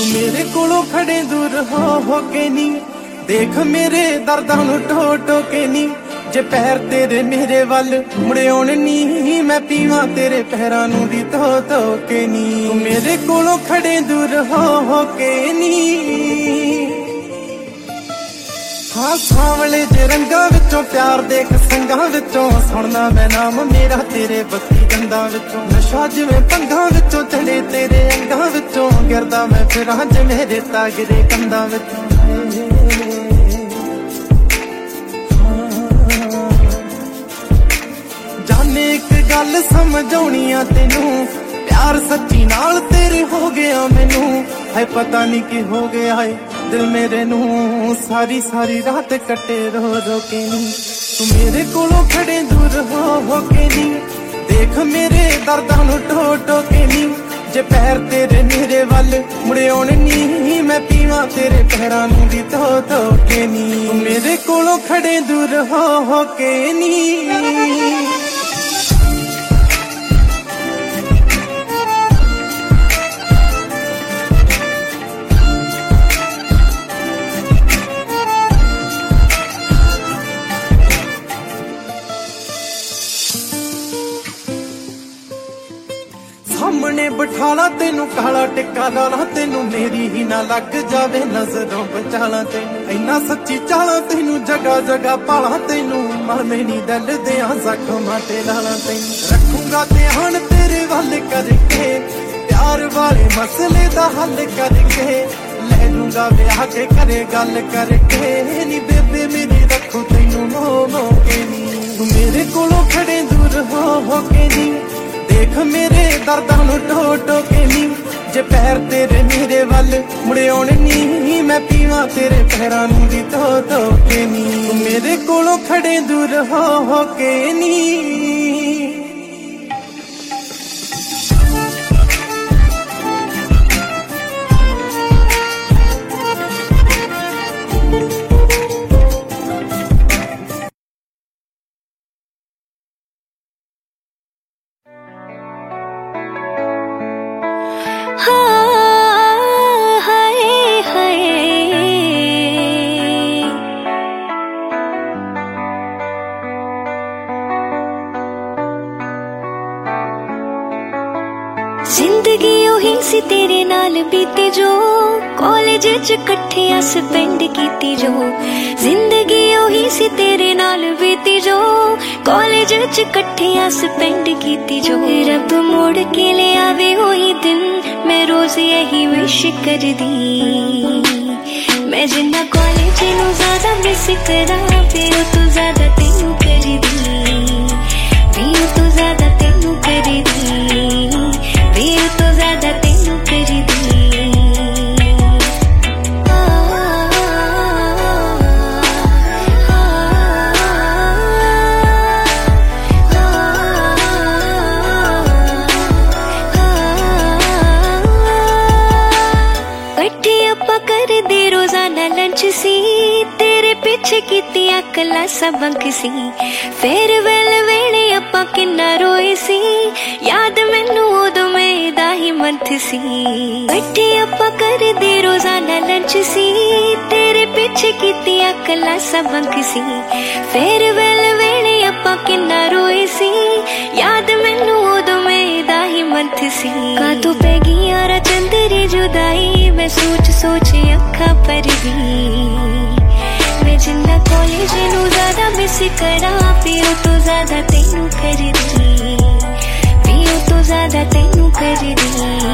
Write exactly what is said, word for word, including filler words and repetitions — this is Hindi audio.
तू मेरे कोलों खड़े दूर हो हो के नी देख मेरे दर्दां नूं टो टो के नी जे पैर तेरे मेरे वल मुड़े आउण नी मैं पीवां तेरे पैरां नूं दी धो धो के नी तू मेरे कोलों खड़े दूर हो हो के नी हाँ सांवले जे रंगां विचों प्यार देख संगां विचों सुणना मैं नाम मेरा तेरे बत्ती गंदां विचों नशा जिवें पंगां विचों चढ़े तेरे अंगां विचों गिरदा मैं फिरां जे मेरे तागरे कंधां विचों जाने एक गल समझाउणी आ तैनू प्यार सच्ची नाल तेरे हो गया मैनू है पता नहीं की हो गया है दिल मेरे नू सारी सारी रात कटे रो रो के नी तू मेरे कोलों खड़े दूर हो हो के नी देख मेरे दर्दां नूं टो टो के नी जे पैर तेरे मेरे वल मुड़े आउण नी मैं पीवां तेरे पैरां नूं दी धो धो के नी तू मेरे कोलों खड़े दूर हो हो के नी सामने बिठाला तेनू काला टिक्का लाला तेनू मेरी ही ना लग जावे नजरों बचाला तेनू इन्ना सच्ची चाला तेनू जगह जगह पाला तेनू मरने नी दिल दिया जख्मां ते लाला तेनू रखूंगा ध्यान तेरे वल करके प्यार वाले मसले दा हल करके ले लूंगा ब्याह के करे गल करके नी बेबे मेरी रखू तेनू नो नो के नी तू मेरे कोलों खड़े दूर हो हो के नी देख मेरे दर्दां नूं टो टो के नी जे पैर तेरे मेरे वल मुड़े आउण नी मैं पीवां तेरे पैरां नूं दी धो धो के नी तू मेरे कोलों खड़े दूर हो हो के नी जिंदगी ओही सी तेरे नाल बीती जो कॉलेज च कट्ठे अस पेंड कीती जो जिंदगी ओही सी तेरे नाल बीती जो कॉलेज च कट्ठे अस पेंड कीती जो रब मोड़ के ले आवे ओही दिन मैं रोज यही विश कर दी मैं जिन्ना कॉलेज नू ज्यादा मिस करा फिर तू ज्यादा तेनू कर दी फिर तू ज्यादा तेनू कर दी फिर तो ज्यादा तेनू कर दी कट्ठे आपां करदे रोजाना लंच सी तेरे पीछे कीतियां क्लासां बंक सी फेयरवेल वेले आपां किन्ना रोए सी याद मैनू उदों मेरा ही मंथ सी कट्ठे आपां करदे रोजाना लंच सी तेरे पीछे कीतियां क्लासां बंक सी फेयरवेल वेले आपां किन्ना रोए सी याद मैनू उदों मेरा ही मंथ सी का तू पै गई यारा चंदरी जुदाई मैं सोच सोच अखा पर गई मैं जिन्ना कॉलेज नू ज्यादा मिस करा फिर तो ज्यादा तेनू कर दी फिर तो ज्यादा तेनू कर दी